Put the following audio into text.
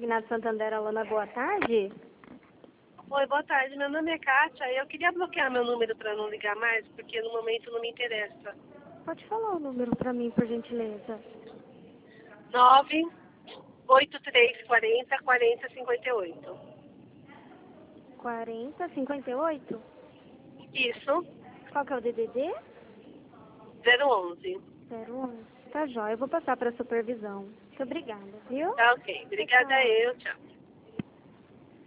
Consignado Santander, Alana, boa tarde. Oi, boa tarde. Meu nome é Kátia. Eu queria bloquear meu número para não ligar mais, porque no momento não me interessa. Pode falar o número para mim, por gentileza. 983404058. 4058? Isso, Qual que é o DDD? 011. 011. Tá jóia, eu vou passar para a supervisão. Muito obrigada, viu? Tá ok. Obrigada Tchau. eu. Tchau.